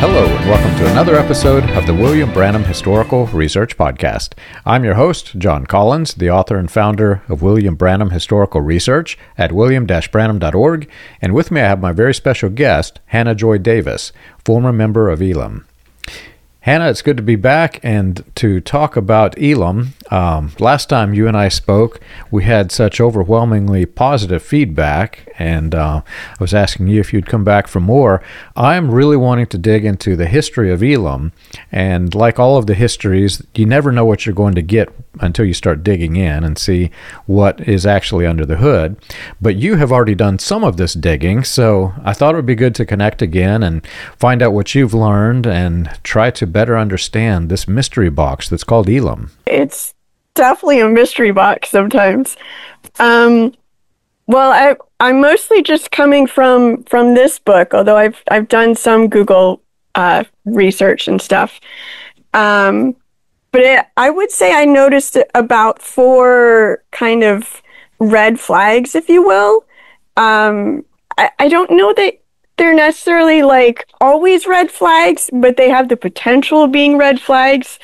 Hello, and welcome to another episode of the William Branham Historical Research Podcast. I'm your host, John Collins, the author and founder of William Branham Historical Research at william-branham.org, and with me I have my very special guest, Hannah Joy Davis, former member of Elam. Hannah, it's good to be back and to talk about Elam. Last time you and I spoke, we had such overwhelmingly positive feedback, and I was asking you if you'd come back for more. I'm really wanting to dig into the history of Elam, and like all of the histories, you never know what you're going to get until you start digging in and see what is actually under the hood. But you have already done some of this digging, so I thought it would be good to connect again and find out what you've learned and try to better understand this mystery box that's called Elam. It's definitely a mystery box sometimes. I'm mostly just coming from this book, although I've done some Google research and stuff. But I would say I noticed about 4 kind of red flags, if you will. I don't know that they're necessarily like always red flags, but they have the potential of being red flags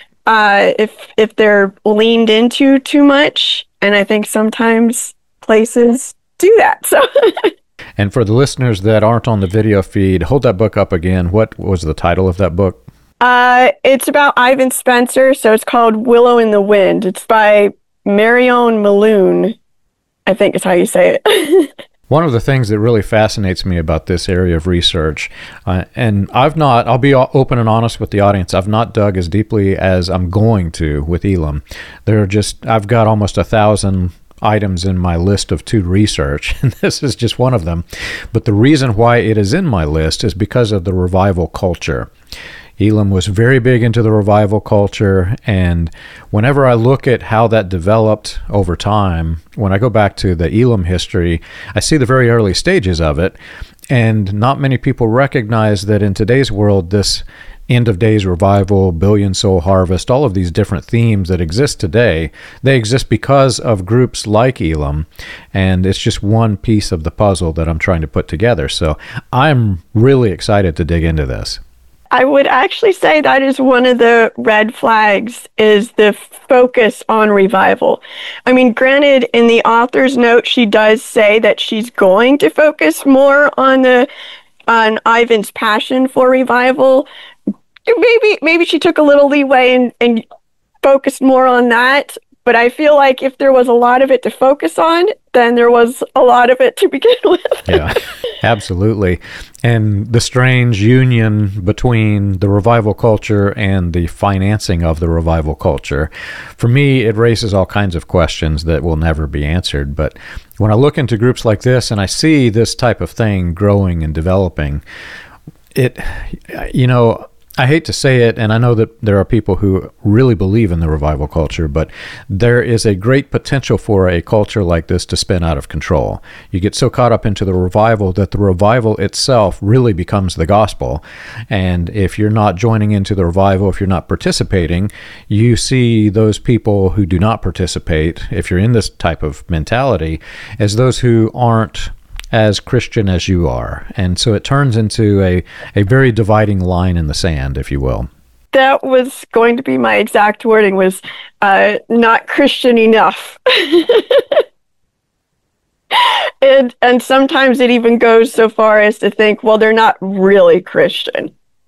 if they're leaned into too much. And I think sometimes places do that. So. And for the listeners that aren't on the video feed, hold that book up again. What was the title of that book? It's about Ivan Spencer, so it's called Willow in the Wind. It's by Marion Maloon, I think is how you say it. One of the things that really fascinates me about this area of research, and I'll be open and honest with the audience, I've not dug as deeply as I'm going to with Elam. I've got almost 1,000 items in my list of to research, and this is just one of them. But the reason why it is in my list is because of the revival culture. Elam was very big into the revival culture, and whenever I look at how that developed over time, when I go back to the Elam history, I see the very early stages of it, and not many people recognize that in today's world, this end of days revival, billion soul harvest, all of these different themes that exist today, they exist because of groups like Elam, and it's just one piece of the puzzle that I'm trying to put together. So I'm really excited to dig into this. I would actually say that is one of the red flags, is the focus on revival. I mean, granted, in the author's note, she does say that she's going to focus more on Ivan's passion for revival. Maybe she took a little leeway and focused more on that. But I feel like if there was a lot of it to focus on, then there was a lot of it to begin with. Yeah, absolutely. And the strange union between the revival culture and the financing of the revival culture, for me, it raises all kinds of questions that will never be answered. But when I look into groups like this and I see this type of thing growing and developing, I hate to say it, and I know that there are people who really believe in the revival culture, but there is a great potential for a culture like this to spin out of control. You get so caught up into the revival that the revival itself really becomes the gospel. And if you're not joining into the revival, if you're not participating, you see those people who do not participate, if you're in this type of mentality, as those who aren't as Christian as you are. And so it turns into a very dividing line in the sand, if you will. That was going to be my exact wording, was not Christian enough. And sometimes it even goes so far as to think, well, they're not really Christian.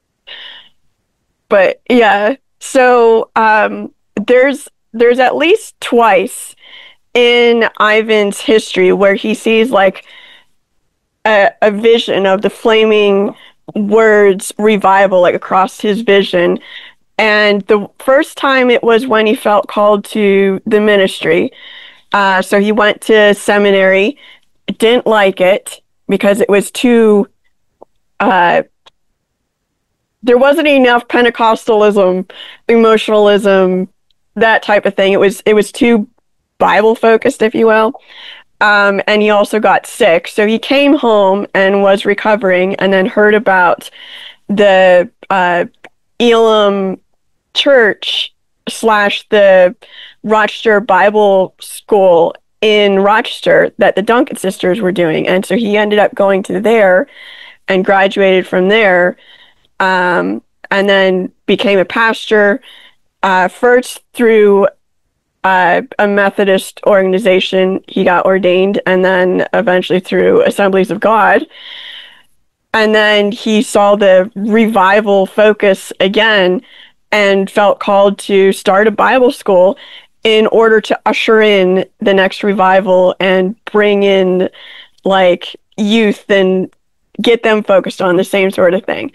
But yeah, so there's at least twice in Ivan's history where he sees like a vision of the flaming words revival like across his vision. And the first time it was when he felt called to the ministry. So he went to seminary, didn't like it because it was too there wasn't enough Pentecostalism, emotionalism, that type of thing. It was too Bible focused, if you will. And he also got sick. So he came home and was recovering, and then heard about the Elam Church / the Rochester Bible School in Rochester that the Duncan sisters were doing. And so he ended up going to there and graduated from there. and then became a pastor, first through a Methodist organization. He got ordained, and then eventually through Assemblies of God. And then he saw the revival focus again and felt called to start a Bible school in order to usher in the next revival and bring in like youth and get them focused on the same sort of thing.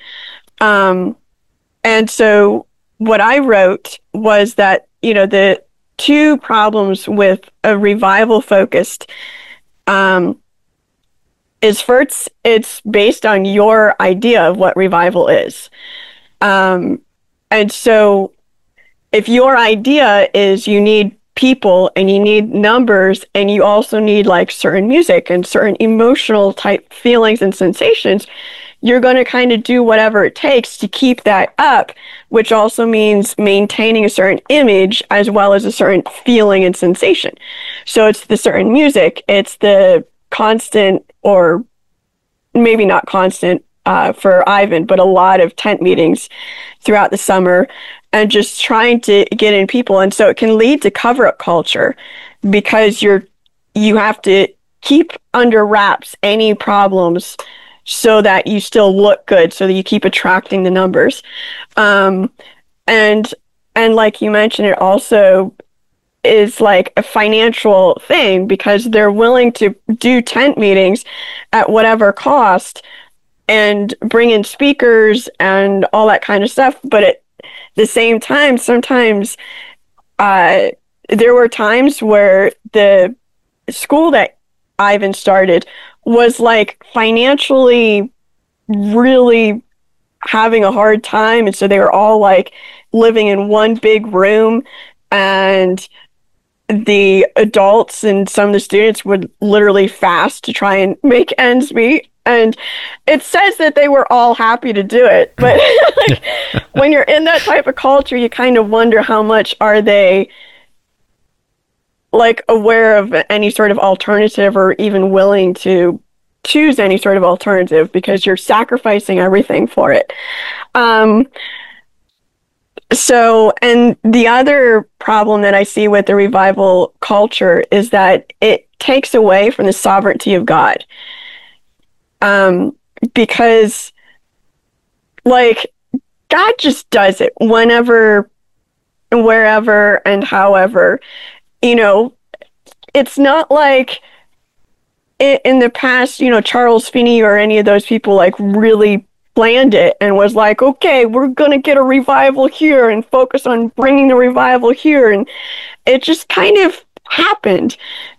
And so what I wrote was that, the two problems with a revival focused is first, it's based on your idea of what revival is. And so if your idea is you need people and you need numbers and you also need like certain music and certain emotional type feelings and sensations, you're going to kind of do whatever it takes to keep that up, which also means maintaining a certain image as well as a certain feeling and sensation. So it's the certain music, it's the constant, or maybe not constant for Ivan, but a lot of tent meetings throughout the summer and just trying to get in people. And so it can lead to cover-up culture because you have to keep under wraps any problems so that you still look good, so that you keep attracting the numbers. And like you mentioned, it also is like a financial thing because they're willing to do tent meetings at whatever cost and bring in speakers and all that kind of stuff. But at the same time, sometimes there were times where the school that Ivan started was like financially really having a hard time. And so they were all like living in one big room, and the adults and some of the students would literally fast to try and make ends meet. And it says that they were all happy to do it. But like, when you're in that type of culture, you kind of wonder how much are they like aware of any sort of alternative or even willing to choose any sort of alternative because you're sacrificing everything for it. So, and the other problem that I see with the revival culture is that it takes away from the sovereignty of God. Because like God just does it whenever, wherever, and however. It's not like in the past, Charles Finney or any of those people like really planned it and was like, okay, we're going to get a revival here and focus on bringing the revival here. And it just kind of happened.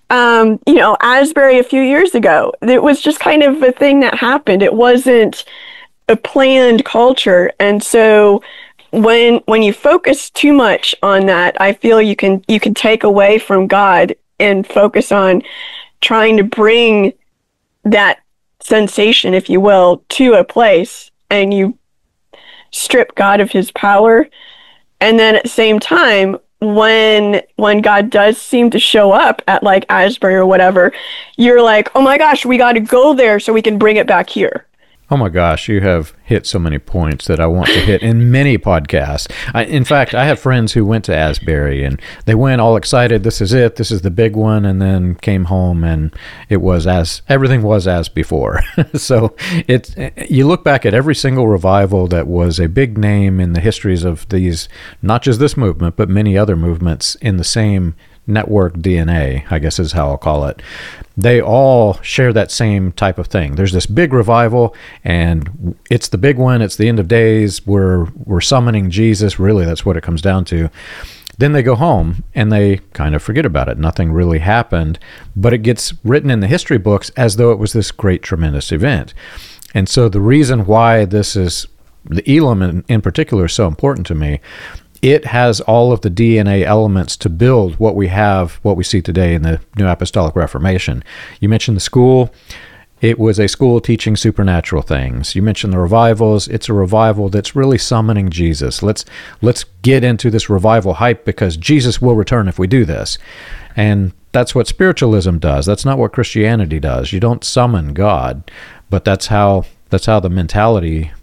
Asbury a few years ago, it was just kind of a thing that happened. It wasn't a planned culture. And so when you focus too much on that, I feel you can take away from God and focus on trying to bring that sensation, if you will, to a place, and you strip God of his power. And then at the same time, when God does seem to show up at like Asbury or whatever, you're like, oh my gosh, we got to go there so we can bring it back here. Oh my gosh, you have hit so many points that I want to hit in many podcasts. In fact, I have friends who went to Asbury and they went all excited. This is it. This is the big one. And then came home and everything was as before. So you look back at every single revival that was a big name in the histories of these, not just this movement, but many other movements in the same network DNA, I guess is how I'll call it. They all share that same type of thing. There's this big revival, and it's the big one. It's the end of days. We're summoning Jesus. Really, that's what it comes down to. Then they go home, and they kind of forget about it. Nothing really happened, but it gets written in the history books as though it was this great, tremendous event. And so the reason why this is, the Elam in particular, is so important to me, it has all of the DNA elements to build what we have, what we see today in the New Apostolic Reformation. You mentioned the school. It was a school teaching supernatural things. You mentioned the revivals. It's a revival that's really summoning Jesus. Let's get into this revival hype because Jesus will return if we do this. And that's what spiritualism does. That's not what Christianity does. You don't summon God, but that's how the mentality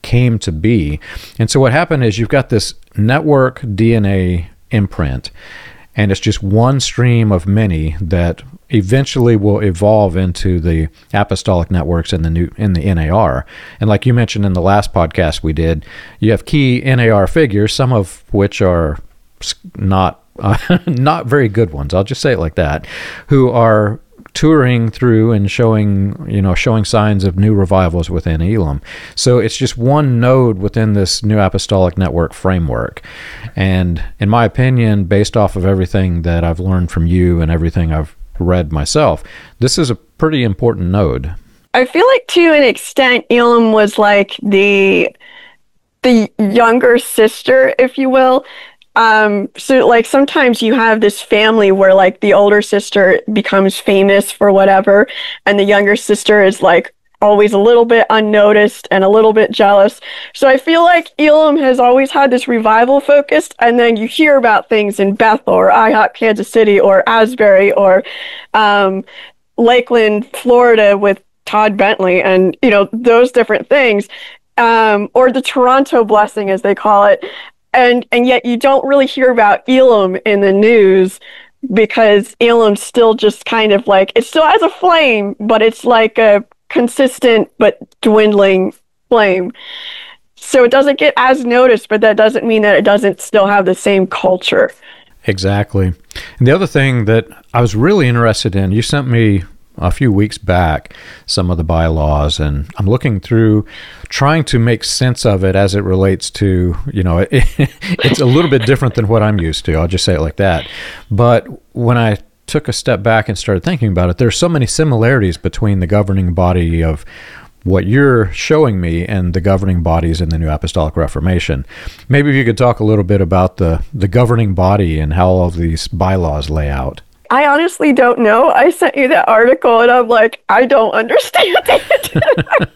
came to be. And so what happened is you've got this network DNA imprint, and it's just one stream of many that eventually will evolve into the apostolic networks in the NAR. And like you mentioned in the last podcast we did, you have key NAR figures, some of which are not not very good ones, I'll just say it like that, who are touring through and showing signs of new revivals within Elam. So it's just one node within this new apostolic network framework. And in my opinion, based off of everything that I've learned from you and everything I've read myself, this is a pretty important node. I feel like to an extent, Elam was like the younger sister, if you will. So like sometimes you have this family where like the older sister becomes famous for whatever, and the younger sister is like always a little bit unnoticed and a little bit jealous. So I feel like Elam has always had this revival focused, and then you hear about things in Bethel or IHOP Kansas City or Asbury or Lakeland, Florida with Todd Bentley and, those different things, or the Toronto blessing as they call it. And yet you don't really hear about Elam in the news because Elam's still just kind of like, it still has a flame, but it's like a consistent but dwindling flame. So it doesn't get as noticed, but that doesn't mean that it doesn't still have the same culture. Exactly. And the other thing that I was really interested in, you sent me a few weeks back some of the bylaws, and I'm looking through trying to make sense of it as it relates to, it's a little bit different than what I'm used to. I'll just say it like that. But when I took a step back and started thinking about it, there's so many similarities between the governing body of what you're showing me and the governing bodies in the New Apostolic Reformation. Maybe if you could talk a little bit about the governing body and how all of these bylaws lay out. I honestly don't know. I sent you that article and I'm like, I don't understand it.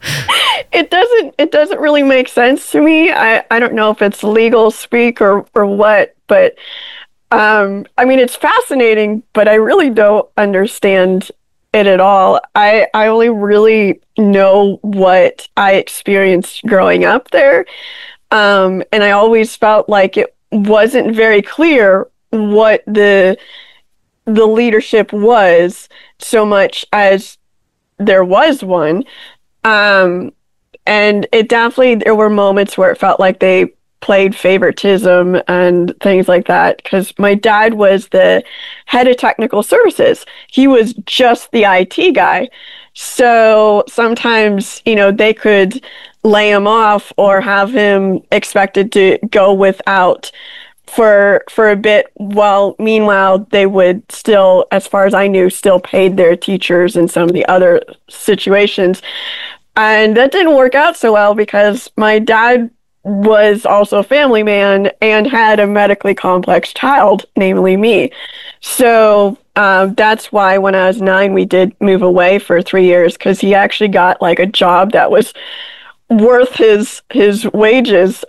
It doesn't really make sense to me. I don't know if it's legal speak or what, but it's fascinating, but I really don't understand it at all. I only really know what I experienced growing up there. And I always felt like it wasn't very clear what the leadership was, so much as there was one. And it definitely, there were moments where it felt like they played favoritism and things like that, because my dad was the head of technical services. He was just the IT guy. So sometimes, they could lay him off or have him expected to go without for a bit, while meanwhile they would still, as far as I knew, still paid their teachers in some of the other situations. And that didn't work out so well because my dad was also a family man and had a medically complex child, namely me. So that's why when I was 9, we did move away for 3 years, because he actually got like a job that was worth his wages.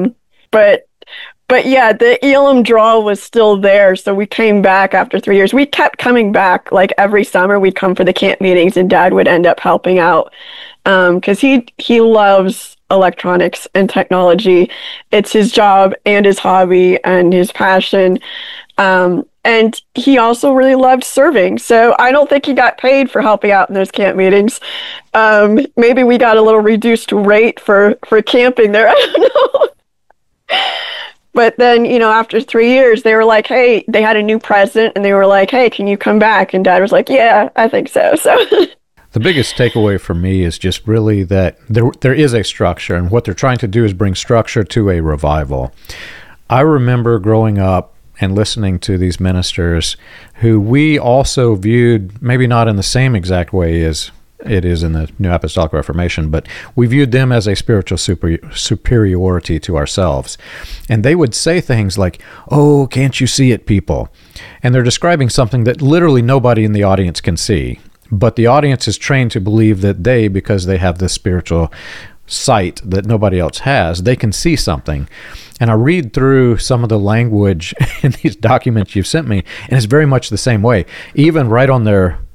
But yeah, the Elam draw was still there, so we came back after 3 years. We kept coming back, like every summer we'd come for the camp meetings and Dad would end up helping out because he loves electronics and technology. It's his job and his hobby and his passion. And he also really loved serving. So I don't think he got paid for helping out in those camp meetings. Maybe we got a little reduced rate for camping there. I don't know. But then, after 3 years, they were like, hey, they had a new president and they were like, hey, can you come back? And Dad was like, yeah, I think so. So the biggest takeaway for me is just really that there is a structure, and what they're trying to do is bring structure to a revival. I remember growing up and listening to these ministers who we also viewed, maybe not in the same exact way as it is in the New Apostolic Reformation, but we viewed them as a spiritual superiority to ourselves. And they would say things like, oh, can't you see it, people? And they're describing something that literally nobody in the audience can see. But the audience is trained to believe that because they have this spiritual sight that nobody else has, they can see something. And I read through some of the language in these documents you've sent me, and it's very much the same way. Even right on their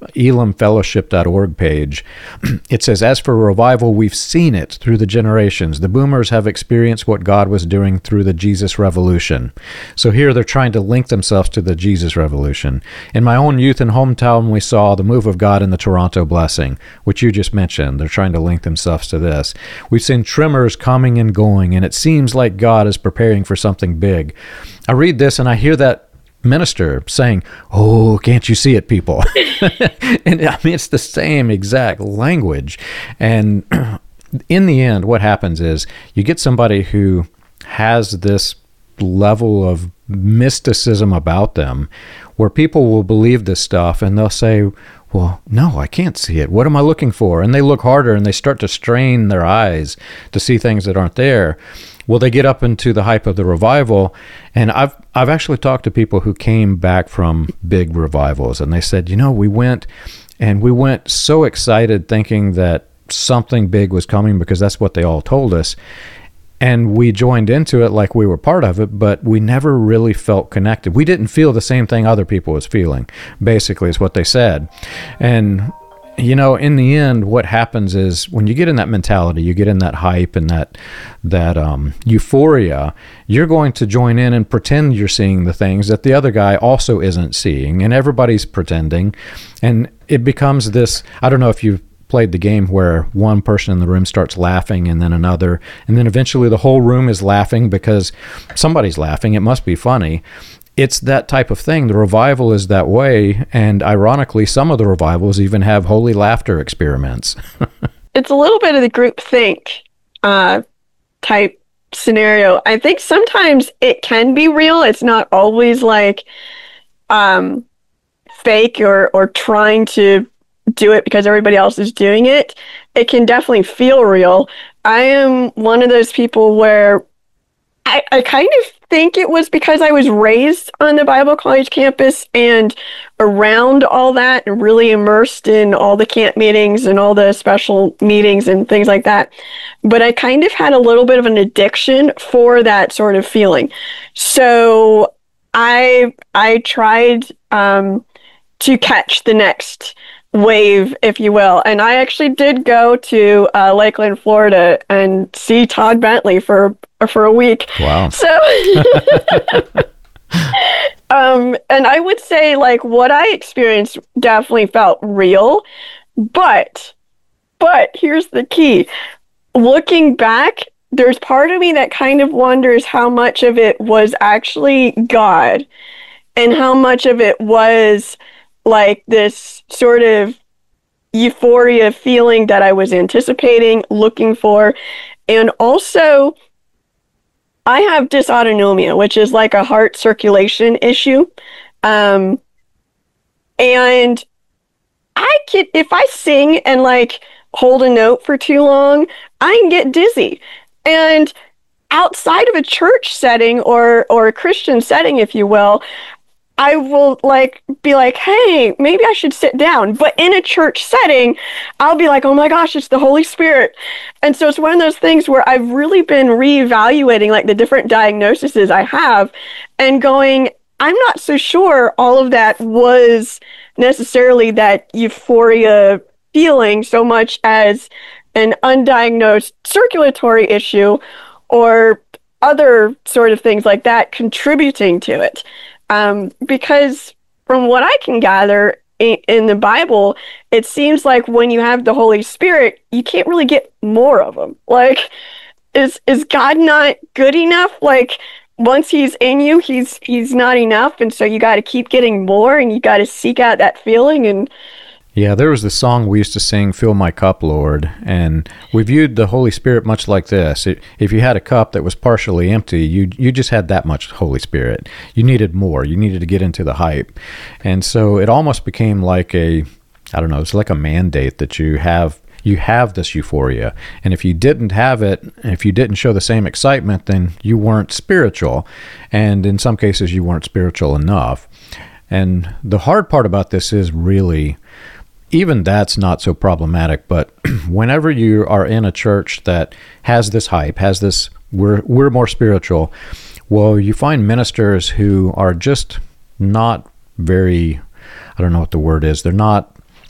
elamfellowship.org page, it says, as for revival, we've seen it through the generations. The boomers have experienced what God was doing through the Jesus Revolution. So here they're trying to link themselves to the Jesus Revolution. In my own youth and hometown, we saw the move of God in the Toronto Blessing, which you just mentioned. They're trying to link themselves to this. We've seen trimmers coming and going, and it seems like God is preparing for something big. I read this and I hear that minister saying, "Oh, can't you see it, people?" And I mean, it's the same exact language. And in the end, what happens is you get somebody who has this level of mysticism about them where people will believe this stuff and they'll say, "Well, no, I can't see it. What am I looking for?" And they look harder and they start to strain their eyes to see things that aren't there. Well, they get up into the hype of the revival, and I've actually talked to people who came back from big revivals, and they said, we went so excited thinking that something big was coming because that's what they all told us, and we joined into it like we were part of it, but we never really felt connected. We didn't feel the same thing other people was feeling, basically, is what they said. And in the end, what happens is when you get in that mentality, you get in that hype and that euphoria, you're going to join in and pretend you're seeing the things that the other guy also isn't seeing, and everybody's pretending. And it becomes this, I don't know if you've played the game where one person in the room starts laughing and then another, and then eventually the whole room is laughing because somebody's laughing. It must be funny. It's that type of thing. The revival is that way, and ironically, some of the revivals even have holy laughter experiments. It's a little bit of the group think type scenario. I think sometimes it can be real. It's not always like fake or trying to do it because everybody else is doing it. It can definitely feel real. I am one of those people where I kind of think it was because I was raised on the Bible college campus and around all that and really immersed in all the camp meetings and all the special meetings and things like that. But I kind of had a little bit of an addiction for that sort of feeling. So I tried to catch the next wave, if you will. And I actually did go to Lakeland, Florida and see Todd Bentley for a week. Wow. So, and I would say like what I experienced definitely felt real, but here's the key. Looking back, there's part of me that kind of wonders how much of it was actually God and how much of it was like this sort of euphoria feeling that I was anticipating, looking for. And also, I have dysautonomia, which is like a heart circulation issue. And if I sing and like hold a note for too long, I can get dizzy. And outside of a church setting or a Christian setting, if you will, I will be like, hey, maybe I should sit down. But in a church setting, I'll be like, oh my gosh, it's the Holy Spirit. And so it's one of those things where I've really been reevaluating like the different diagnoses I have and going, I'm not so sure all of that was necessarily that euphoria feeling so much as an undiagnosed circulatory issue or other sort of things like that contributing to it. Because from what I can gather in the Bible, it seems like when you have the Holy Spirit, you can't really get more of him. Like, is God not good enough? Like, once he's in you, he's not enough. And so you got to keep getting more and you got to seek out that feeling. And yeah, there was this song we used to sing, Fill My Cup, Lord, and we viewed the Holy Spirit much like this. If you had a cup that was partially empty, you just had that much Holy Spirit. You needed more. You needed to get into the hype. And so it almost became like it's like a mandate that you have this euphoria. And if you didn't have it, if you didn't show the same excitement, then you weren't spiritual. And in some cases, you weren't spiritual enough. And the hard part about this is really, even that's not so problematic, but whenever you are in a church that has this hype, has this, we're more spiritual, well, you find ministers who are just not very, I don't know what the word is, they're not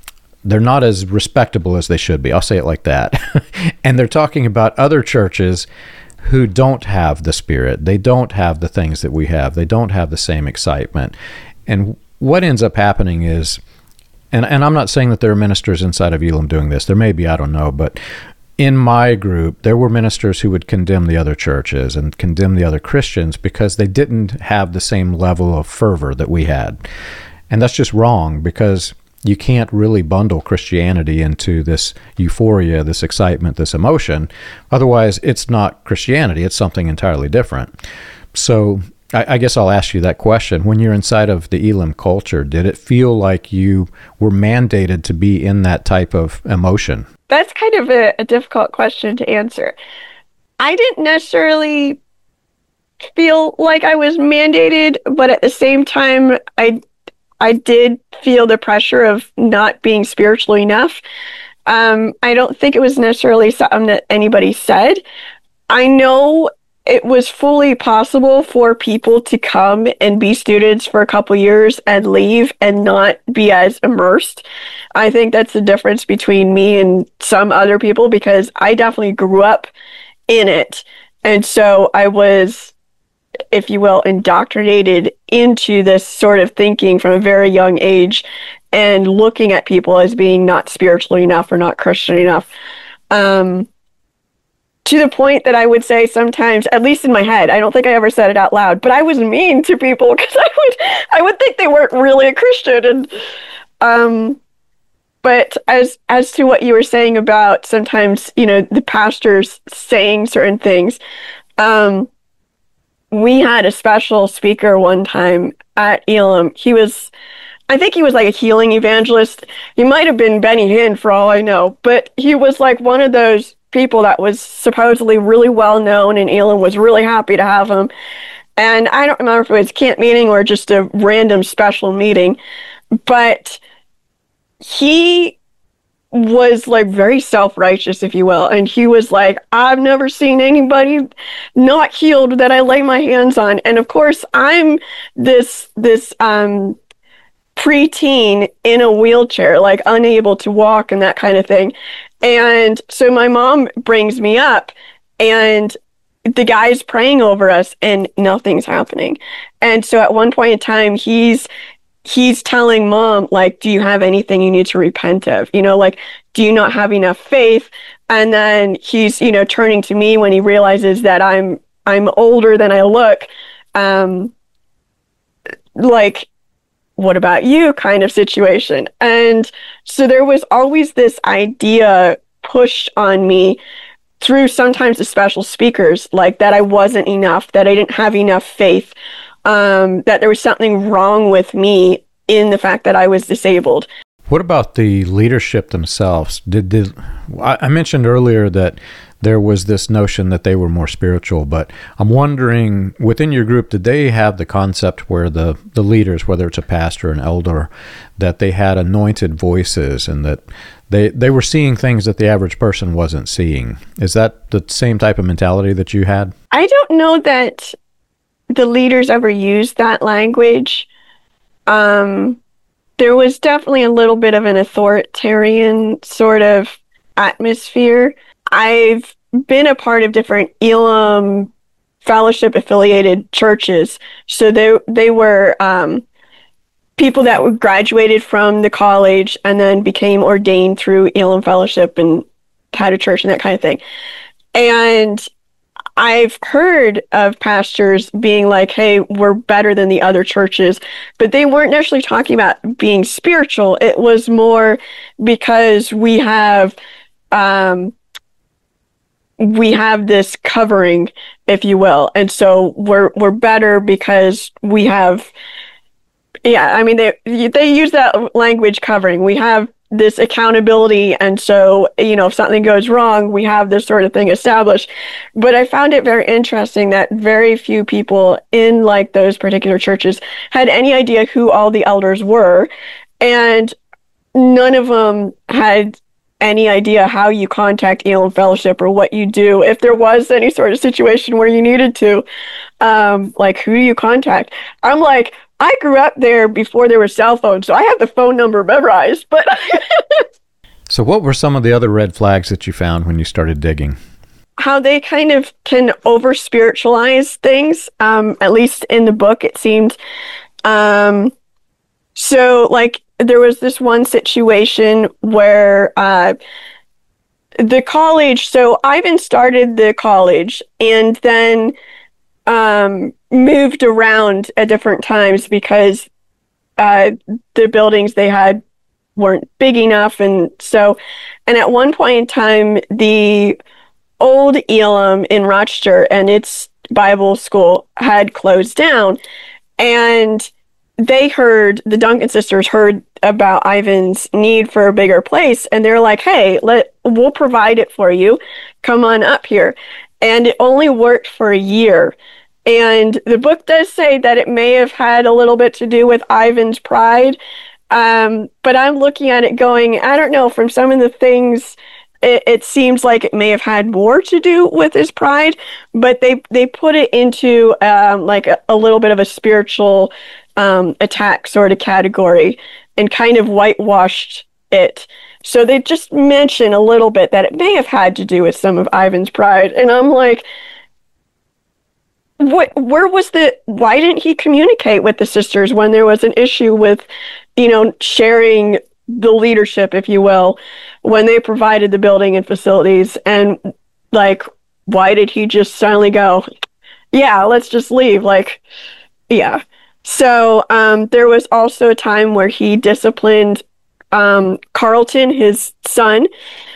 they're not as respectable as they should be. I'll say it like that. And they're talking about other churches who don't have the Spirit. They don't have the things that we have. They don't have the same excitement. And what ends up happening is, and I'm not saying that there are ministers inside of Elim doing this. There may be, I don't know. But in my group, there were ministers who would condemn the other churches and condemn the other Christians because they didn't have the same level of fervor that we had. And that's just wrong, because you can't really bundle Christianity into this euphoria, this excitement, this emotion. Otherwise, it's not Christianity. It's something entirely different. So I guess I'll ask you that question. When you're inside of the Elim culture, did it feel like you were mandated to be in that type of emotion? That's kind of a difficult question to answer. I didn't necessarily feel like I was mandated, but at the same time, I did feel the pressure of not being spiritual enough. I don't think it was necessarily something that anybody said. I know it was fully possible for people to come and be students for a couple years and leave and not be as immersed. I think that's the difference between me and some other people, because I definitely grew up in it. And so I was, if you will, indoctrinated into this sort of thinking from a very young age and looking at people as being not spiritual enough or not Christian enough. To the point that I would say sometimes, at least in my head, I don't think I ever said it out loud, but I was mean to people because I would think they weren't really a Christian. And but as to what you were saying about sometimes, the pastors saying certain things, we had a special speaker one time at Elim. I think he was like a healing evangelist. He might have been Benny Hinn for all I know, but he was like one of those people that was supposedly really well known, and Elim was really happy to have him. And I don't remember if it was camp meeting or just a random special meeting, but he was like very self-righteous, if you will. And he was like, I've never seen anybody not healed that I lay my hands on. And of course, I'm this preteen in a wheelchair, like unable to walk and that kind of thing. And so my mom brings me up, and the guy's praying over us and nothing's happening. And so at one point in time, he's telling Mom, like, do you have anything you need to repent of? Like, do you not have enough faith? And then he's, turning to me when he realizes that I'm older than I look. Like, what about you kind of situation? And so there was always this idea pushed on me through sometimes the special speakers, like that I wasn't enough, that I didn't have enough faith, that there was something wrong with me in the fact that I was disabled. What about the leadership themselves? I mentioned earlier that there was this notion that they were more spiritual, but I'm wondering, within your group, did they have the concept where the leaders, whether it's a pastor or an elder, that they had anointed voices and that they were seeing things that the average person wasn't seeing? Is that the same type of mentality that you had? I don't know that the leaders ever used that language. There was definitely a little bit of an authoritarian sort of atmosphere. I've been a part of different Elim fellowship affiliated churches. So they were people that were graduated from the college and then became ordained through Elim fellowship and had a church and that kind of thing. And I've heard of pastors being like, hey, we're better than the other churches, but they weren't necessarily talking about being spiritual. It was more because we have this covering, if you will. And so we're better because we have, they use that language, covering. We have this accountability, and so if something goes wrong, we have this sort of thing established. But I found it very interesting that very few people in like those particular churches had any idea who all the elders were, and none of them had any idea how you contact Elim Fellowship or what you do if there was any sort of situation where you needed to, like, who do you contact? I'm like, I grew up there before there were cell phones, so I have the phone number memorized. But So what were some of the other red flags that you found when you started digging? how they kind of can over spiritualize things, at least in the book, it seemed. So, like, there was this one situation where the college, so Ivan started the college and then moved around at different times because the buildings they had weren't big enough. And at one point in time, the old Elam in Rochester and its Bible school had closed down. And the Duncan sisters heard about Ivan's need for a bigger place, and they're like, hey, we'll provide it for you. Come on up here. And it only worked for a year. And the book does say that it may have had a little bit to do with Ivan's pride. But I'm looking at it going, I don't know, from some of the things, it seems like it may have had more to do with his pride, but they put it into like a little bit of a spiritual attack sort of category and kind of whitewashed it. So they just mention a little bit that it may have had to do with some of Ivan's pride. And I'm like, why didn't he communicate with the sisters when there was an issue with, sharing the leadership, if you will, when they provided the building and facilities? And like, why did he just suddenly go, yeah, let's just leave? Like, yeah. So there was also a time where he disciplined Carlton, his son.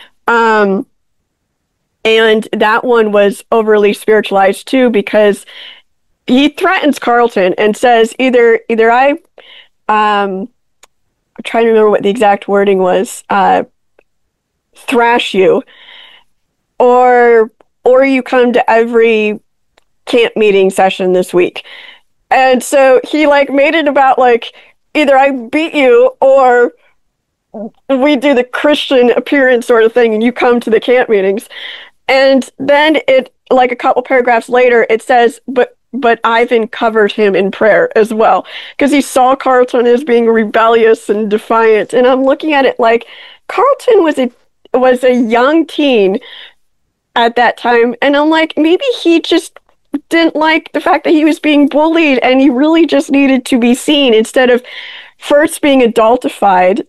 And that one was overly spiritualized too, because he threatens Carlton and says either I'm trying to remember what the exact wording was, thrash you, or you come to every camp meeting session this week. And so he like made it about like either I beat you or we do the Christian appearance sort of thing and you come to the camp meetings. And then it, like a couple paragraphs later, it says, but Ivan covered him in prayer as well, because he saw Carlton as being rebellious and defiant. And I'm looking at it like Carlton was a young teen at that time. And I'm like, maybe he just didn't like the fact that he was being bullied and he really just needed to be seen instead of first being adultified,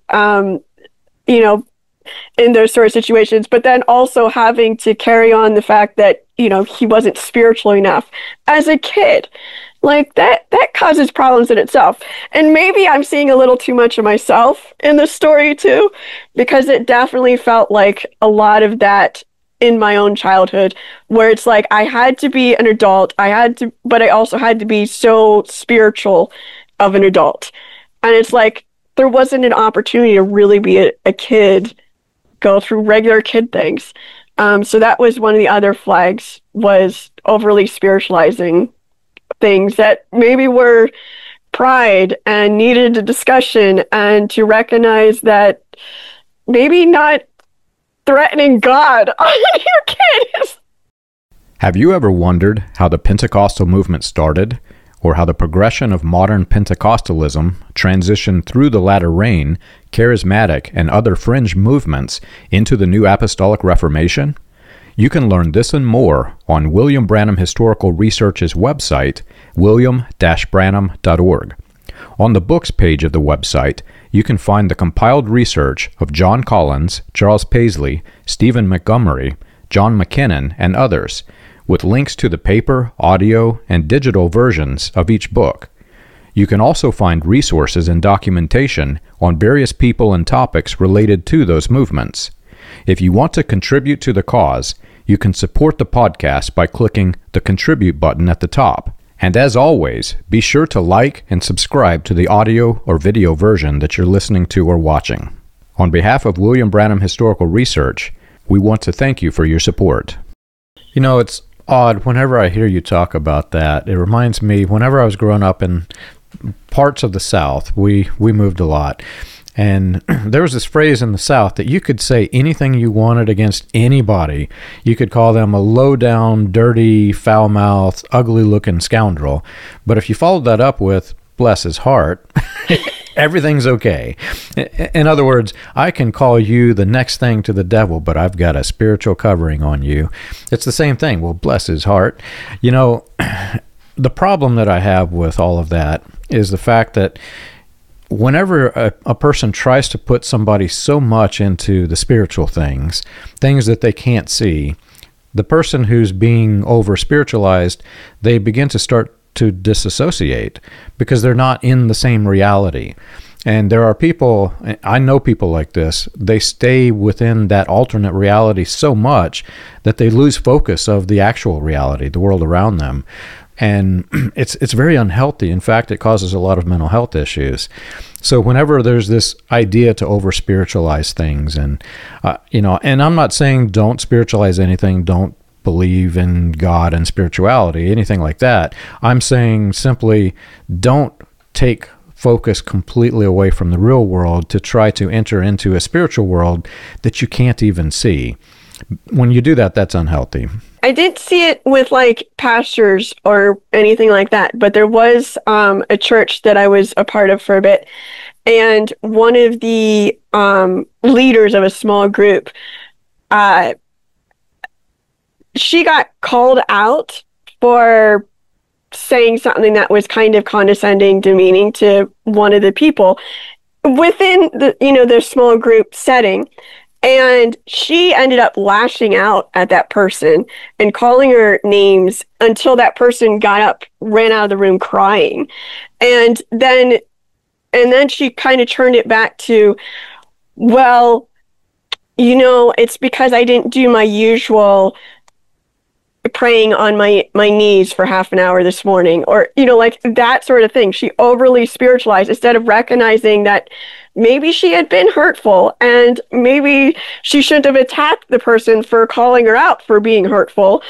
in those sort of situations, but then also having to carry on the fact that, he wasn't spiritual enough as a kid. Like that causes problems in itself. And maybe I'm seeing a little too much of myself in this story too, because it definitely felt like a lot of that in my own childhood, where it's like I had to be an adult, but I also had to be so spiritual of an adult. And it's like there wasn't an opportunity to really be a kid, go through regular kid things. So that was one of the other flags, was overly spiritualizing things that maybe were pride and needed a discussion, and to recognize that maybe not threatening God on your kids. Have you ever wondered how the Pentecostal movement started, or how the progression of modern Pentecostalism transitioned through the latter rain, charismatic, and other fringe movements into the New Apostolic Reformation? You can learn this and more on William Branham Historical Research's website, william-branham.org. On the books page of the website, you can find the compiled research of John Collins, Charles Paisley, Stephen Montgomery, John McKinnon, and others, with links to the paper, audio, and digital versions of each book. You can also find resources and documentation on various people and topics related to those movements. If you want to contribute to the cause, you can support the podcast by clicking the Contribute button at the top. And as always, be sure to like and subscribe to the audio or video version that you're listening to or watching. On behalf of William Branham Historical Research, we want to thank you for your support. It's odd, whenever I hear you talk about that, it reminds me, whenever I was growing up in parts of the South, we moved a lot. And there was this phrase in the South that you could say anything you wanted against anybody. You could call them a low-down, dirty, foul-mouthed, ugly-looking scoundrel. But if you followed that up with, bless his heart, everything's okay. In other words, I can call you the next thing to the devil, but I've got a spiritual covering on you. It's the same thing. Well, bless his heart. You know, the problem that I have with all of that is the fact that whenever a person tries to put somebody so much into the spiritual things that they can't see, the person who's being over spiritualized, they begin to start to disassociate because they're not in the same reality. And there are people, I know people like this, they stay within that alternate reality so much that they lose focus of the actual reality, the world around them. And it's very unhealthy. In fact, it causes a lot of mental health issues. So whenever there's this idea to over spiritualize things, and and I'm not saying don't spiritualize anything, don't believe in God and spirituality, anything like that. I'm saying simply don't take focus completely away from the real world to try to enter into a spiritual world that you can't even see. When you do that, that's unhealthy. I didn't see it with like pastors or anything like that, but there was a church that I was a part of for a bit, and one of the leaders of a small group, she got called out for saying something that was kind of condescending, demeaning to one of the people within the small group setting. And she ended up lashing out at that person and calling her names until that person got up, ran out of the room crying. And then she kind of turned it back to, well, it's because I didn't do my usual praying on my knees for half an hour this morning, or like that sort of thing. She overly spiritualized instead of recognizing that maybe she had been hurtful and maybe she shouldn't have attacked the person for calling her out for being hurtful,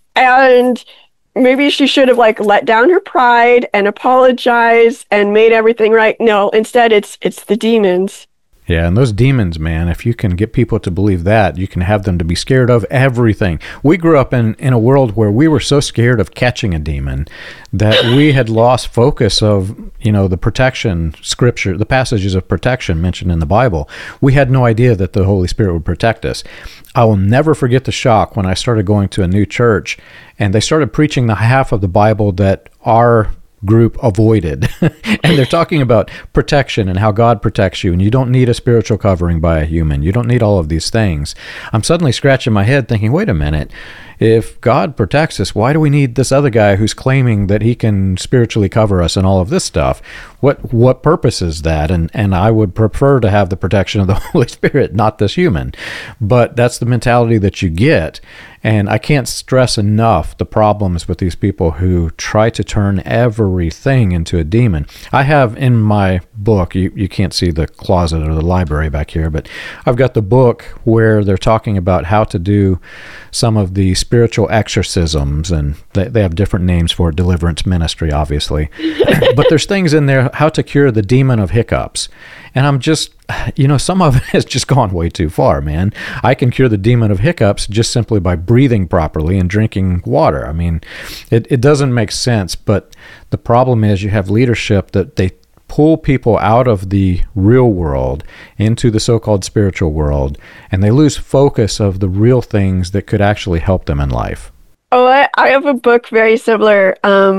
and maybe she should have like let down her pride and apologized and made everything right. No, instead it's the demons. Yeah, and those demons, man, if you can get people to believe that, you can have them to be scared of everything. We grew up in a world where we were so scared of catching a demon that we had lost focus of, the protection scripture, the passages of protection mentioned in the Bible. We had no idea that the Holy Spirit would protect us. I will never forget the shock when I started going to a new church and they started preaching the half of the Bible that our group avoided. And they're talking about protection and how God protects you, and you don't need a spiritual covering by a human. You don't need all of these things. I'm suddenly scratching my head thinking, wait a minute, if God protects us, why do we need this other guy who's claiming that he can spiritually cover us and all of this stuff? What purpose is that? And I would prefer to have the protection of the Holy Spirit, not this human. But that's the mentality that you get. And I can't stress enough the problems with these people who try to turn everything into a demon. I have in my book, you can't see the closet or the library back here, but I've got the book where they're talking about how to do some of the spiritual exorcisms, and they have different names for it, deliverance ministry, obviously. But there's things in there, how to cure the demon of hiccups. And I'm just, some of it has just gone way too far, man. I can cure the demon of hiccups just simply by breathing properly and drinking water. I mean, it doesn't make sense, but the problem is you have leadership that they pull people out of the real world into the so-called spiritual world, and they lose focus of the real things that could actually help them in life. Oh, I have a book very similar.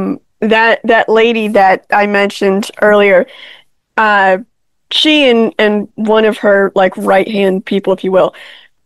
That lady that I mentioned earlier, she and one of her like right-hand people, if you will,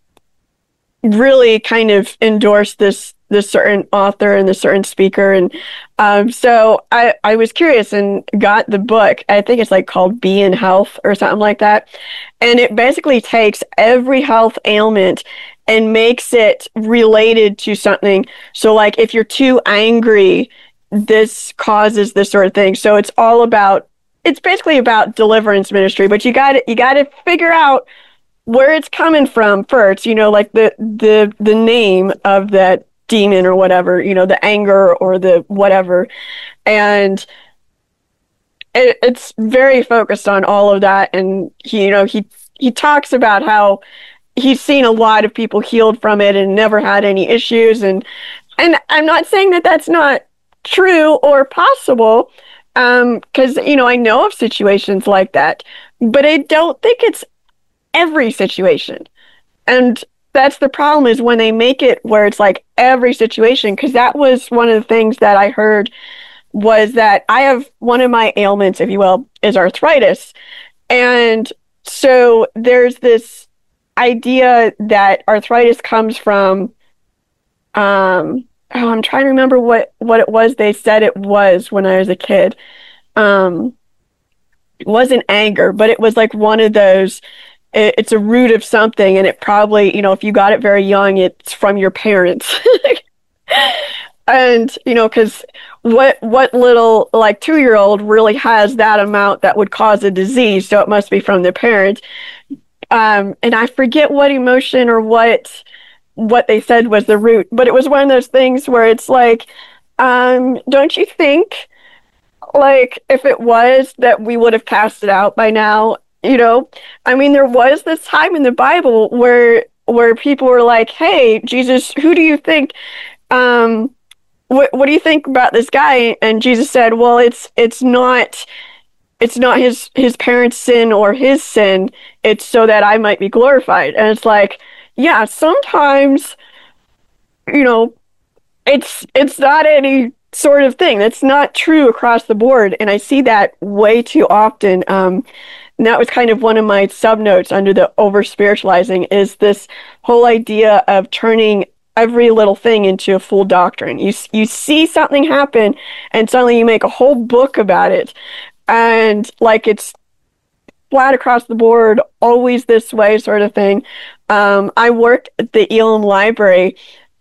really kind of endorsed this certain author and this certain speaker. And so I was curious and got the book. I think it's like called Be in Health or something like that. And it basically takes every health ailment and makes it related to something. So like if you're too angry, this causes this sort of thing. So it's basically about deliverance ministry, but you got to figure out where it's coming from first, like the name of that demon or whatever, the anger or the whatever. And it's very focused on all of that. And he talks about how he's seen a lot of people healed from it and never had any issues. And I'm not saying that that's not true or possible. Because, I know of situations like that, but I don't think it's every situation. And that's the problem, is when they make it where it's like every situation, because that was one of the things that I heard, was that I have one of my ailments, if you will, is arthritis. And so there's this idea that arthritis comes from, I'm trying to remember what it was they said it was when I was a kid. It wasn't anger, but it was like one of those, it's a root of something, and it probably, if you got it very young, it's from your parents. And, because what little, like, 2-year-old really has that amount that would cause a disease, so it must be from their parents. And I forget what emotion or what they said was the root, but it was one of those things where it's like, don't you think, like, if it was, that we would have cast it out by now? I mean, there was this time in the Bible where people were like, "Hey, Jesus, who do you think? What do you think about this guy?" And Jesus said, "Well, it's not his parents' sin or his sin. It's so that I might be glorified." And it's like, yeah, sometimes, you know, it's not any sort of thing. That's not true across the board, and I see that way too often. And that was kind of one of my subnotes under the over spiritualizing, is this whole idea of turning every little thing into a full doctrine. You see something happen, and suddenly you make a whole book about it, and like it's flat across the board, always this way, sort of thing. I worked at the Elam Library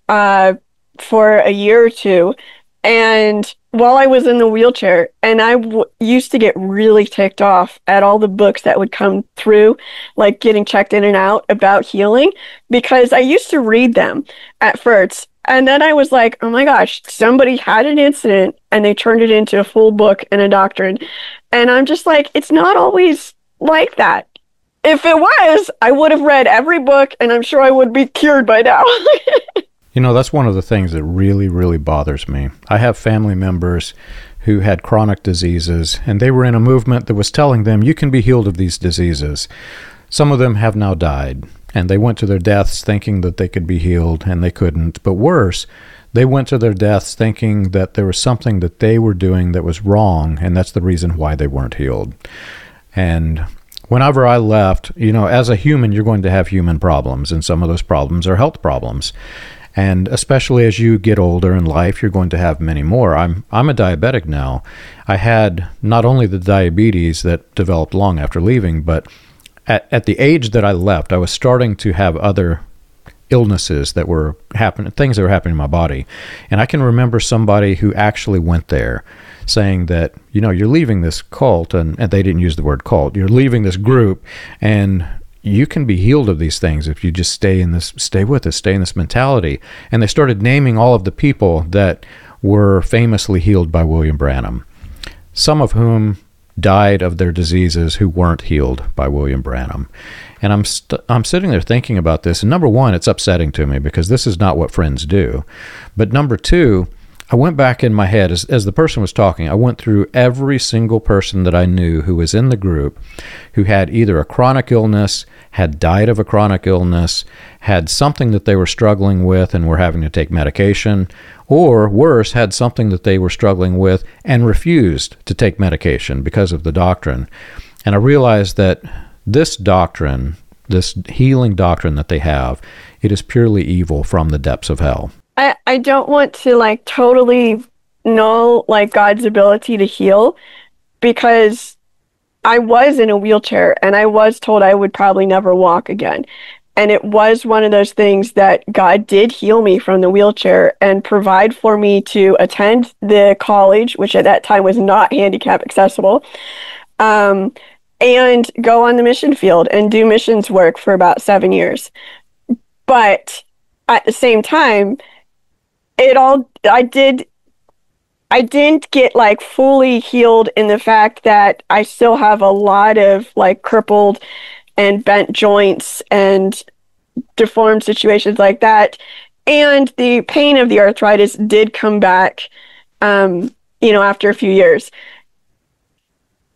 for a year or two, and while I was in the wheelchair, and I used to get really ticked off at all the books that would come through, like getting checked in and out about healing, because I used to read them at first. And then I was like, oh my gosh, somebody had an incident and they turned it into a full book and a doctrine. And I'm just like, it's not always like that. If it was, I would have read every book, and I'm sure I would be cured by now. That's one of the things that really, really bothers me. I have family members who had chronic diseases, and they were in a movement that was telling them, you can be healed of these diseases. Some of them have now died, and they went to their deaths thinking that they could be healed, and they couldn't. But worse, they went to their deaths thinking that there was something that they were doing that was wrong, and that's the reason why they weren't healed. And whenever I left, as a human, you're going to have human problems, and some of those problems are health problems. And especially as you get older in life, you're going to have many more. I'm a diabetic now. I had not only the diabetes that developed long after leaving, but at the age that I left, I was starting to have other illnesses that were happening, things that were happening in my body. And I can remember somebody who actually went there saying that, you're leaving this cult, and they didn't use the word cult, you're leaving this group, and you can be healed of these things if you just stay in this mentality. And they started naming all of the people that were famously healed by William Branham, some of whom died of their diseases who weren't healed by William Branham. And I'm sitting there thinking about this, and number one, it's upsetting to me because this is not what friends do. But number two, I went back in my head as the person was talking. I went through every single person that I knew who was in the group who had either a chronic illness, had died of a chronic illness, had something that they were struggling with and were having to take medication, or worse, had something that they were struggling with and refused to take medication because of the doctrine. And I realized that this doctrine, this healing doctrine that they have, it is purely evil from the depths of hell. I don't want to totally know God's ability to heal, because I was in a wheelchair and I was told I would probably never walk again. And it was one of those things that God did heal me from the wheelchair and provide for me to attend the college, which at that time was not handicap accessible, and go on the mission field and do missions work for about 7 years. But at the same time, I didn't get fully healed in the fact that I still have a lot of crippled and bent joints and deformed situations like that. And the pain of the arthritis did come back, after a few years.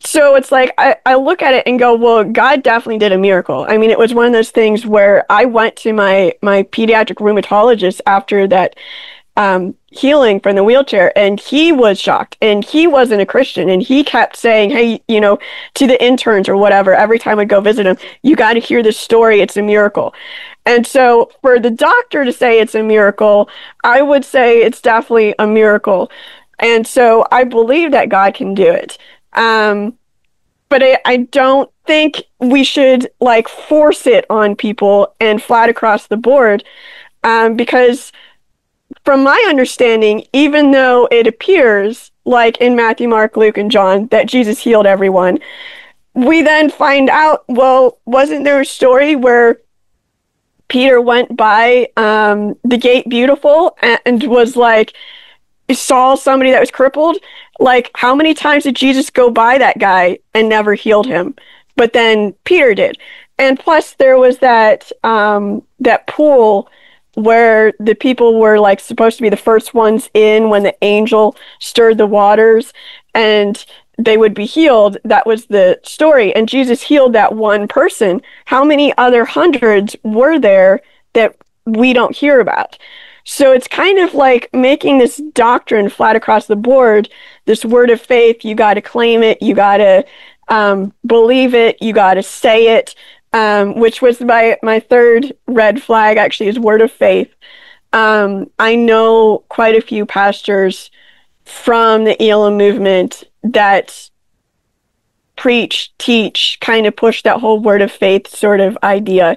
So it's like I look at it and go, well, God definitely did a miracle. I mean, it was one of those things where I went to my pediatric rheumatologist after that healing from the wheelchair, and he was shocked, and he wasn't a Christian, and he kept saying, hey, to the interns or whatever, every time I'd go visit him, you got to hear this story. It's a miracle. And so for the doctor to say it's a miracle, I would say it's definitely a miracle. And so I believe that God can do it. But I don't think we should like force it on people and flat across the board, because from my understanding, even though it appears like in Matthew, Mark, Luke, and John that Jesus healed everyone, we then find out, well, wasn't there a story where Peter went by the gate beautiful and was like, saw somebody that was crippled? Like, how many times did Jesus go by that guy and never healed him? But then Peter did. And plus there was that pool where the people were like supposed to be the first ones in when the angel stirred the waters and they would be healed. That was the story. And Jesus healed that one person. How many other hundreds were there that we don't hear about? So it's kind of like making this doctrine flat across the board, this word of faith. You got to claim it. You got to believe it. You got to say it, which was my third red flag, actually, is word of faith. I know quite a few pastors from the Elam movement that preach, teach, kind of push that whole word of faith sort of idea.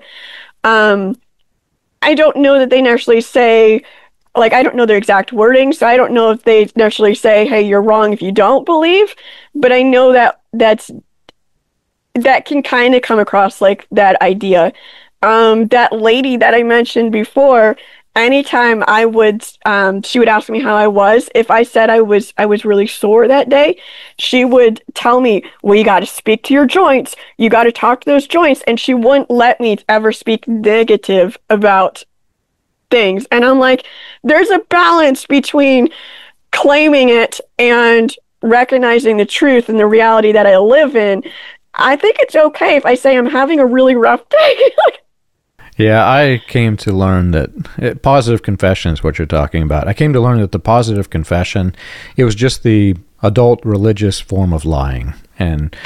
I don't know that they necessarily say, like, I don't know their exact wording, so I don't know if they necessarily say, hey, you're wrong if you don't believe, but I know that that can kind of come across like that idea. That lady that I mentioned before, anytime I would, she would ask me how I was. If I said I was really sore that day, she would tell me, well, you got to speak to your joints. You got to talk to those joints. And she wouldn't let me ever speak negative about things. And I'm like, there's a balance between claiming it and recognizing the truth and the reality that I live in. I think it's okay if I say I'm having a really rough day. Yeah, I came to learn that positive confession is what you're talking about. I came to learn that the positive confession, it was just the adult religious form of lying. And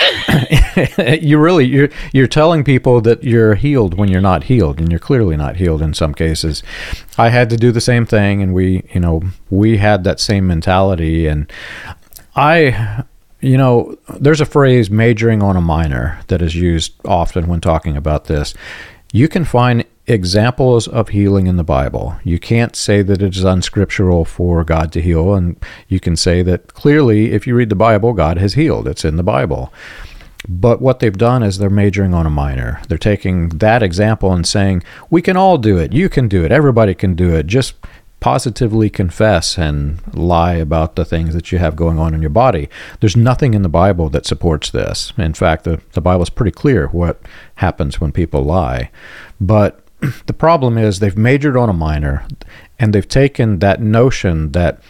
you're telling people that you're healed when you're not healed, and you're clearly not healed in some cases. I had to do the same thing, and we had that same mentality. And there's a phrase, majoring on a minor, that is used often when talking about this. You can find examples of healing in the Bible. You can't say that it is unscriptural for God to heal, and you can say that clearly, if you read the Bible, God has healed. It's in the Bible. But what they've done is they're majoring on a minor. They're taking that example and saying, we can all do it. You can do it. Everybody can do it. Just positively confess and lie about the things that you have going on in your body. There's nothing in the Bible that supports this. In fact, the Bible is pretty clear what happens when people lie. But the problem is they've majored on a minor, and they've taken that notion that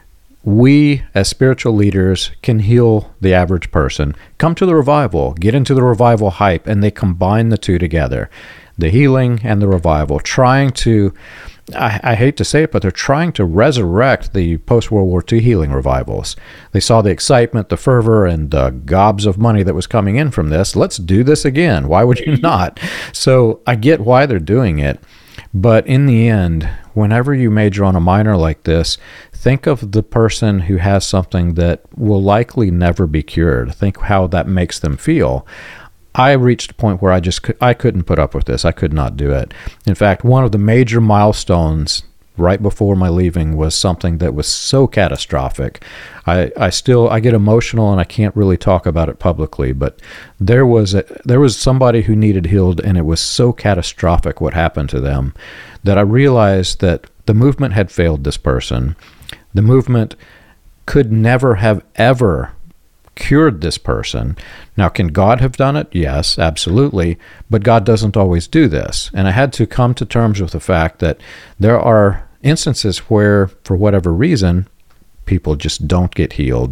we as spiritual leaders can heal the average person. Come to the revival, get into the revival hype, and they combine the two together, the healing and the revival, trying to, I hate to say it, but they're trying to resurrect the post-World War II healing revivals. They saw the excitement, the fervor, and the gobs of money that was coming in from this. Let's do this again. Why would you not? So I get why they're doing it. But in the end, whenever you major on a minor like this, think of the person who has something that will likely never be cured. Think how that makes them feel. I reached a point where I couldn't put up with this. I could not do it. In fact, one of the major milestones right before my leaving was something that was so catastrophic. I get emotional, and I can't really talk about it publicly, but there was somebody who needed healed, and it was so catastrophic what happened to them that I realized that the movement had failed this person. The movement could never have ever cured this person. Now, can God have done it? Yes, absolutely. But God doesn't always do this. And I had to come to terms with the fact that there are instances where, for whatever reason, people just don't get healed.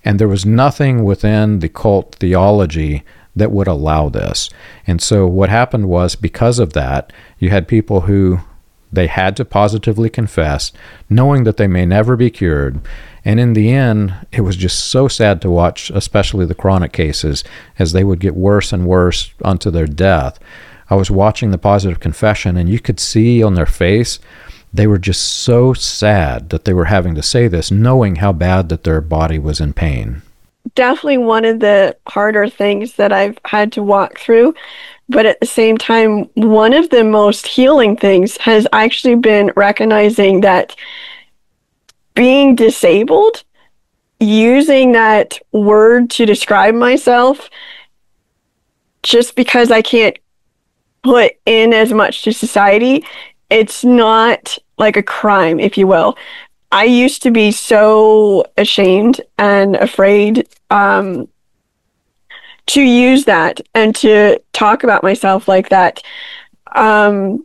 And there was nothing within the cult theology that would allow this. And so what happened was, because of that, you had people who they had to positively confess, knowing that they may never be cured. And in the end, it was just so sad to watch, especially the chronic cases, as they would get worse and worse unto their death. I was watching the positive confession, and you could see on their face, they were just so sad that they were having to say this, knowing how bad that their body was in pain. Definitely one of the harder things that I've had to walk through. But at the same time, one of the most healing things has actually been recognizing that being disabled, using that word to describe myself, just because I can't put in as much to society, it's not like a crime, if you will. I used to be so ashamed and afraid to use that and to talk about myself like that. And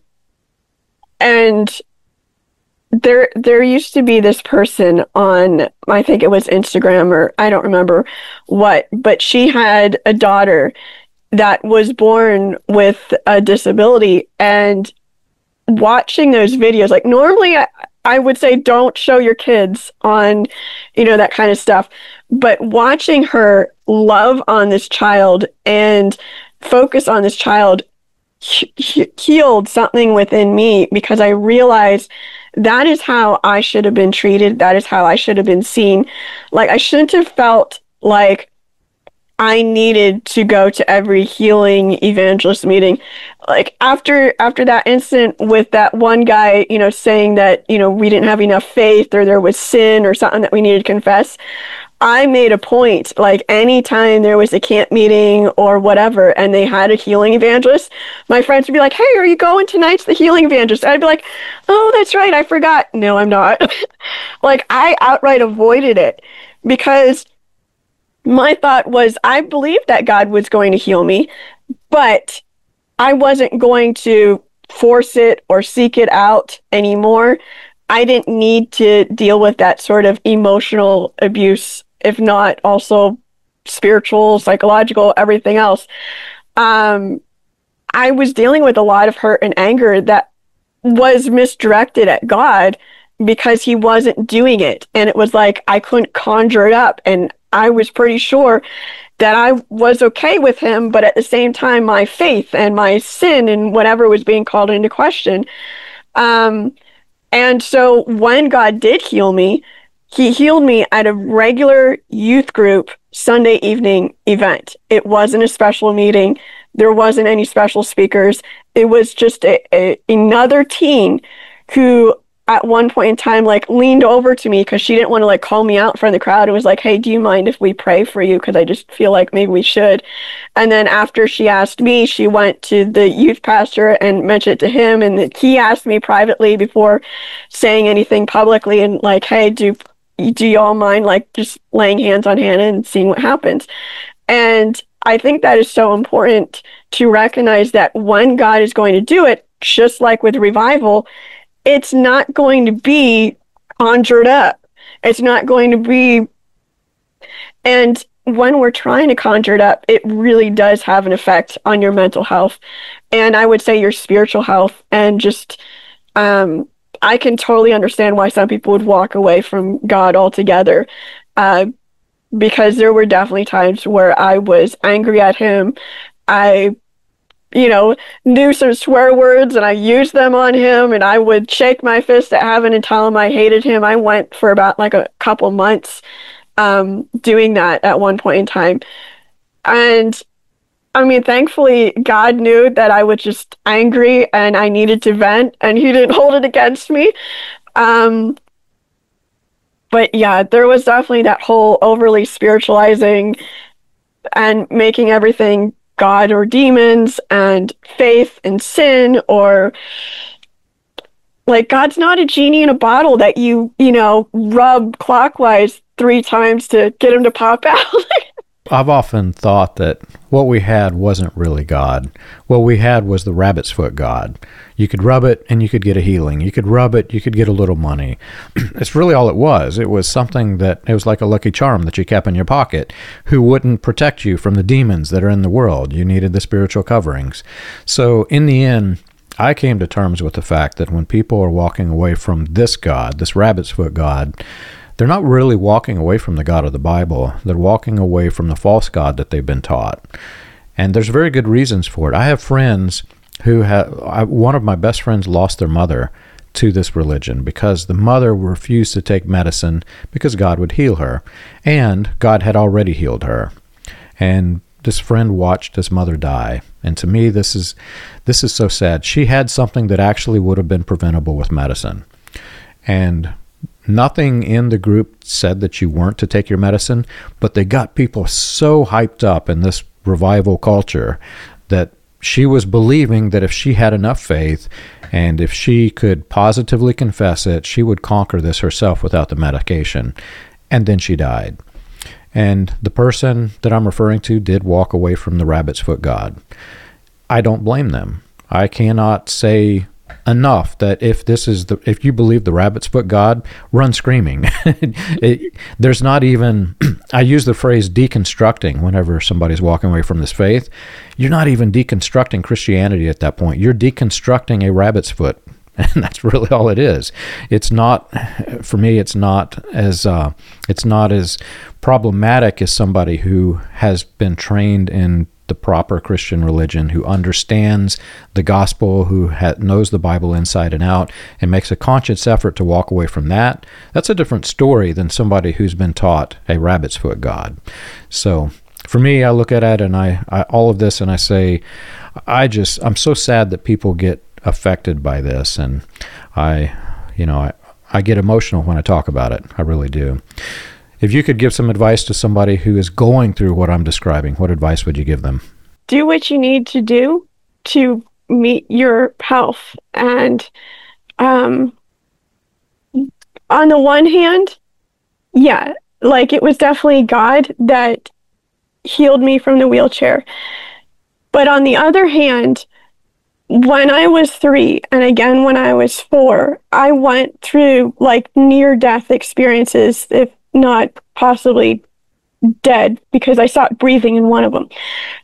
there used to be this person on, I think it was Instagram, or I don't remember what, but she had a daughter that was born with a disability. And watching those videos, like normally I would say don't show your kids on, that kind of stuff. But watching her love on this child and focus on this child healed something within me, because I realized that is how I should have been treated. That is how I should have been seen. Like, I shouldn't have felt like I needed to go to every healing evangelist meeting. Like after that incident with that one guy, saying that, we didn't have enough faith, or there was sin or something that we needed to confess. I made a point, like anytime there was a camp meeting or whatever, and they had a healing evangelist, my friends would be like, "Hey, are you going tonight to the healing evangelist?" I'd be like, "Oh, that's right, I forgot." No, I'm not. Like, I outright avoided it, because my thought was, I believed that God was going to heal me, but I wasn't going to force it or seek it out anymore. I didn't need to deal with that sort of emotional abuse, if not also spiritual, psychological, everything else. I was dealing with a lot of hurt and anger that was misdirected at God, because he wasn't doing it. And it was like I couldn't conjure it up. And I was pretty sure that I was okay with him, but at the same time, my faith and my sin and whatever was being called into question. And so when God did heal me, he healed me at a regular youth group Sunday evening event. It wasn't a special meeting. There wasn't any special speakers. It was just another teen who at one point in time, like, leaned over to me, because she didn't want to, like, call me out in front of the crowd, and was like, "Hey, do you mind if we pray for you? Because I just feel like maybe we should." And then after she asked me, she went to the youth pastor and mentioned it to him, and he asked me privately before saying anything publicly, and like, "Hey, do y'all mind, like, just laying hands on Hannah and seeing what happens?" And I think that is so important to recognize that when God is going to do it, just like with revival, it's not going to be conjured up. It's not going to be, and when we're trying to conjure it up, it really does have an effect on your mental health, and I would say your spiritual health. And just, I can totally understand why some people would walk away from God altogether, because there were definitely times where I was angry at him. I knew some swear words, and I used them on him, and I would shake my fist at heaven and tell him I hated him. I went for about like a couple months doing that at one point in time. And I mean, thankfully, God knew that I was just angry and I needed to vent, and he didn't hold it against me. But yeah, there was definitely that whole overly spiritualizing and making everything God or demons, and faith and sin, or like, God's not a genie in a bottle that you rub clockwise 3 times to get him to pop out. I've often thought that what we had wasn't really God. What we had was the rabbit's foot God. You could rub it and you could get a healing. You could rub it, you could get a little money. It's really all it was. It was something that, it was like a lucky charm that you kept in your pocket, who wouldn't protect you from the demons that are in the world. You needed the spiritual coverings. So in the end, I came to terms with the fact that when people are walking away from this God, this rabbit's foot God, they're not really walking away from the God of the Bible. They're walking away from the false God that they've been taught. And there's very good reasons for it. I have friends who one of my best friends lost their mother to this religion because the mother refused to take medicine because God would heal her. And God had already healed her. And this friend watched his mother die. And to me, this is so sad. She had something that actually would have been preventable with medicine. And nothing in the group said that you weren't to take your medicine, but they got people so hyped up in this revival culture that she was believing that if she had enough faith and if she could positively confess it, she would conquer this herself without the medication. And then she died. And the person that I'm referring to did walk away from the rabbit's foot God. I don't blame them. I cannot say enough that if you believe the rabbit's foot God, run screaming. There's not even, I use the phrase deconstructing whenever somebody's walking away from this faith. You're not even deconstructing Christianity at that point. You're deconstructing a rabbit's foot. And that's really all it is. It's not, for me, it's not as problematic as somebody who has been trained in the proper Christian religion, who understands the gospel, who knows the Bible inside and out, and makes a conscious effort to walk away from that. That's a different story than somebody who's been taught a rabbit's foot God. So for me, I look at it and I all of this and I say, I'm so sad that people get affected by this, and I get emotional when I talk about it. I really do. If you could give some advice to somebody who is going through what I'm describing, what advice would you give them? Do what you need to do to meet your health. And on the one hand, yeah, like it was definitely God that healed me from the wheelchair. But on the other hand, when I was 3, and again when I was 4, I went through like near-death experiences, if not possibly dead, because I stopped breathing in one of them.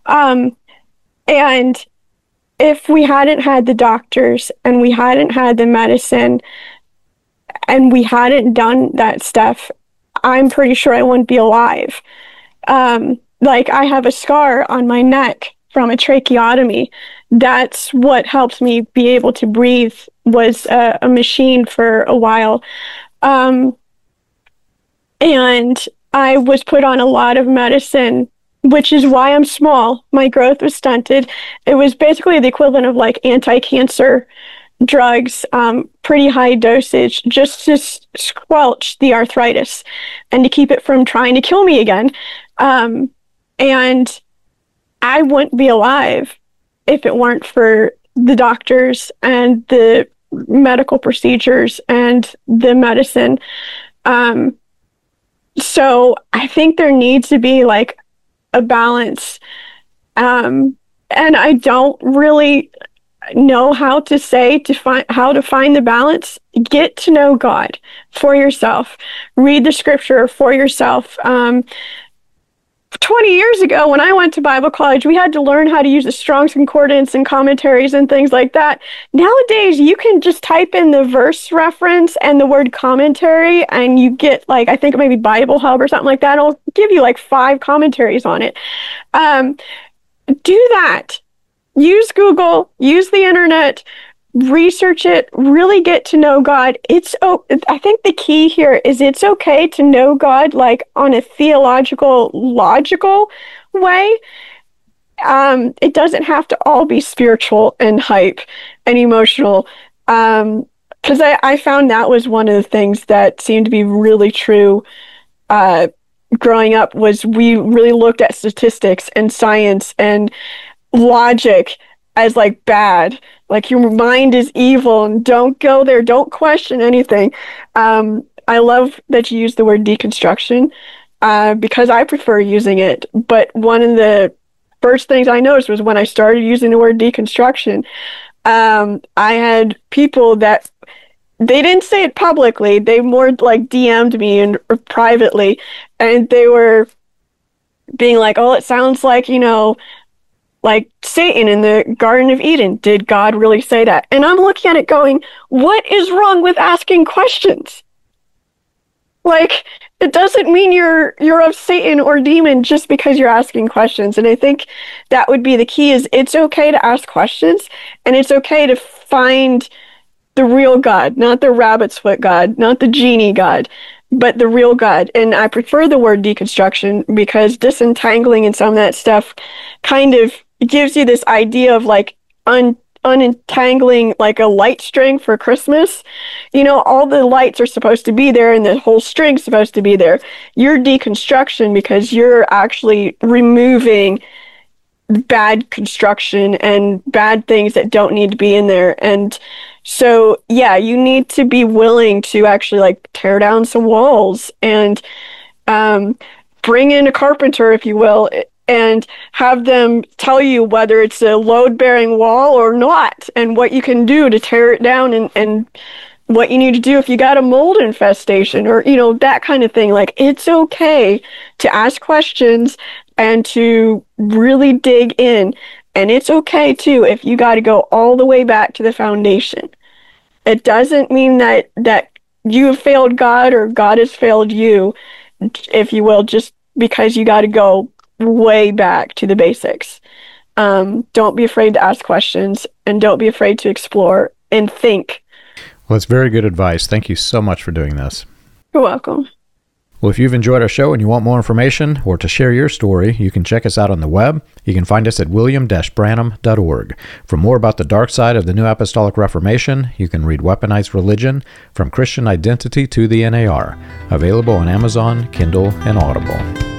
And if we hadn't had the doctors and we hadn't had the medicine and we hadn't done that stuff, I'm pretty sure I wouldn't be alive. Like I have a scar on my neck from a tracheotomy. That's what helped me be able to breathe, was a machine for a while. And I was put on a lot of medicine, which is why I'm small. My growth was stunted. It was basically the equivalent of like anti-cancer drugs, pretty high dosage, just to squelch the arthritis and to keep it from trying to kill me again. And I wouldn't be alive if it weren't for the doctors and the medical procedures and the medicine. So I think there needs to be like a balance. And I don't really know how to find the balance. Get to know God for yourself. Read the scripture for yourself. 20 years ago, when I went to Bible college, we had to learn how to use the Strong's Concordance and commentaries and things like that. Nowadays, you can just type in the verse reference and the word commentary, and you get like, I think maybe Bible Hub or something like that. It'll give you like 5 commentaries on it. Do that. Use Google, use the internet, research it, really get to know God. I think the key here is it's okay to know God like on a theological, logical way. It doesn't have to all be spiritual and hype and emotional. Because I found that was one of the things that seemed to be really true growing up, was we really looked at statistics and science and logic as like bad. Like your mind is evil and don't go there. Don't question anything. I love that you use the word deconstruction. because I prefer using it. But one of the first things I noticed was when I started using the word deconstruction, I had people that they didn't say it publicly. They more like DM'd me and or privately, and they were being like, "Oh, it sounds like, like Satan in the Garden of Eden. Did God really say that?" And I'm looking at it going, what is wrong with asking questions? Like, it doesn't mean you're of Satan or demon just because you're asking questions. And I think that would be the key, is it's okay to ask questions, and it's okay to find the real God, not the rabbit's foot God, not the genie God, but the real God. And I prefer the word deconstruction because disentangling and some of that stuff kind of gives you this idea of like unentangling like a light string for Christmas. All the lights are supposed to be there and the whole string's supposed to be there. You're deconstruction because you're actually removing bad construction and bad things that don't need to be in there. And so, yeah, you need to be willing to actually like tear down some walls and bring in a carpenter, if you will, and have them tell you whether it's a load-bearing wall or not, and what you can do to tear it down, and what you need to do if you got a mold infestation, or that kind of thing. Like, it's okay to ask questions and to really dig in, and it's okay too if you got to go all the way back to the foundation. It doesn't mean that you have failed God or God has failed you, if you will, just because you got to go way back to the basics. Don't be afraid to ask questions, and don't be afraid to explore and think. Well, that's very good advice. Thank you so much for doing this. You're welcome. Well, if you've enjoyed our show and you want more information or to share your story, you can check us out on the web. You can find us at william-branham.org. For more about the dark side of the New Apostolic Reformation, you can read Weaponized Religion, From Christian Identity to the NAR, available on Amazon, Kindle, and Audible.